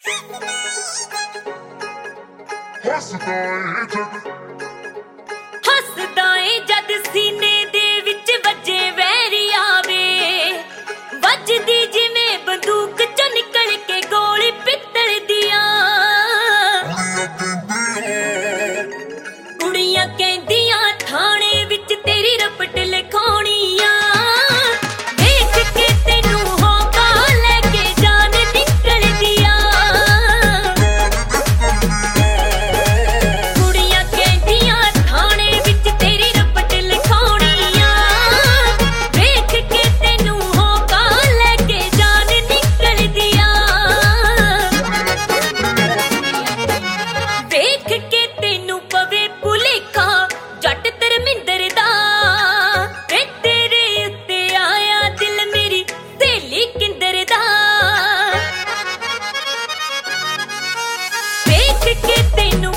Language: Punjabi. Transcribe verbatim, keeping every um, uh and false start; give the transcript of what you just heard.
ਹੱਸਦਾ ਏ ਜਦ ਸੀਨੇ ਦੇ ਵਿੱਚ ਵੱਜੇ ਵੈਰੀ ਆਵੇ, ਵੱਜਦੀ ਜਿਵੇਂ ਬੰਦੂਕ ਚੋਂ ਨਿਕਲ ਕੇ ਗੋਲੀ ਪਿੱਤਲ ਦੀਆਂ। ਕੁੜੀਆਂ ਕਹਿੰਦੀਆਂ ਥਾਣੇ ਵਿੱਚ ਤੇਰੀ ਰਪਟ ਲਿਖਾਉਣੀ ਆ, ਵੇਖ ਕੇ ਤੈਨੂੰ ਹੋਕਾ ਲੈ ਕੇ ਜਾਨ ਨਿਕਲਦੀ ਆ। ਕੁੜੀਆਂ ਕਹਿੰਦੀਆਂ ਥਾਣੇ ਵਿੱਚ ਤੇਰੀ ਰਪਟ ਲਿਖਾਉਣੀ ਆ, ਵੇਖ ਕੇ ਤੈਨੂੰ ਹੋਕਾ ਲੈ ਕੇ ਜਾਨ ਨਿਕਲਦੀ ਆ। ਵੇਖ ਕੇ ਤੈਨੂੰ ਪਵੇ ਭੁਲੇਖਾ ਜੱਟ ਧਰਮਿੰਦਰ ਦਾ, ਵੇ ਤੇਰੇ ਉੱਤੇ ਆਇਆ ਦਿਲ ਮੇਰੀ ਸਹੇਲੀ ਕਿੰਦਰ ਦਾ। ਵੇਖ ਕੇ ਤੈਨੂੰ